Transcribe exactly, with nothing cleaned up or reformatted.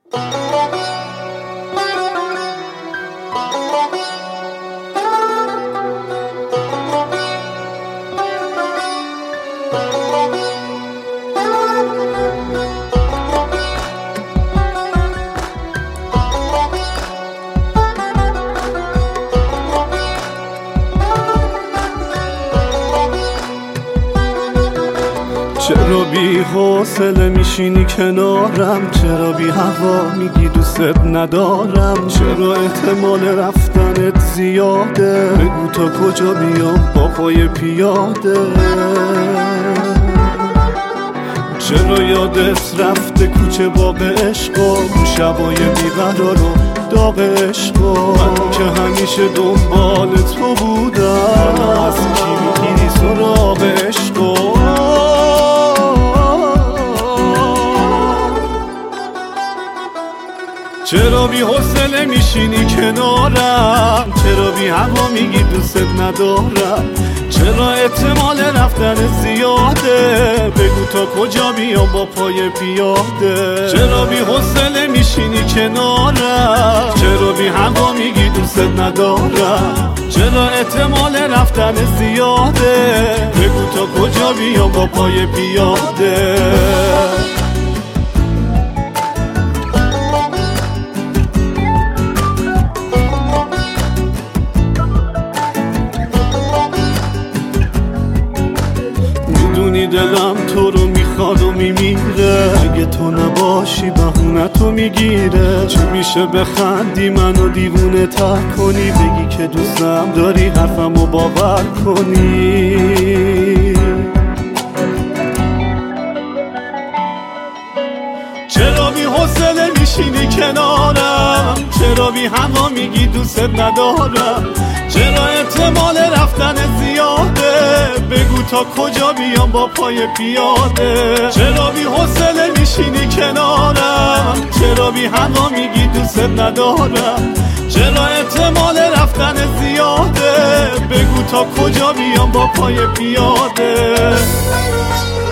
چرا بی حوصله میشینی کنارم؟ چرا بی هوا میگی دوست ندارم؟ چرا احتمال رفتنت زیاده؟ بگو تا کجا بیام با پای پیاده؟ چرا یادت رفته کوچه باب عشقا، شبای بیقرار و داغ عشقا؟ من که همیشه دنبال تو بودم، از کی میگیری سراغ عشقا؟ چرا بی حوصله میشینی کنارم؟ چرا بی هوا میگی دوست ندارم؟ چرا احتمال رفتن زیاده؟ بگو تا کجا بیام با پای پیاده؟ چرا بی حوصله میشینی کنارم؟ چرا بی هوا میگی دوست ندارم؟ چرا احتمال رفتن زیاده؟ بگو تا کجا بیام با پای پیاده؟ دلم تو رو میخواد و میمیره، اگه تو نباشی بهونه تو میگیره. چی میشه بخندی منو دیوونه تر کنی، بگی که دوستم داری حرفمو باور کنی؟ چرا بی حوصله میشینی کنارم؟ چرا بی هوا میگی دوست ندارم؟ چرا احتمال رفتن زیاده؟ بگو تا کجا بیام با پای پیاده؟ چرا بی حوصله میشینی کنارم؟ چرا بی هوا میگی دوست ندارم؟ چرا احتمال رفتن زیاده؟ بگو تا کجا بیام با پای پیاده؟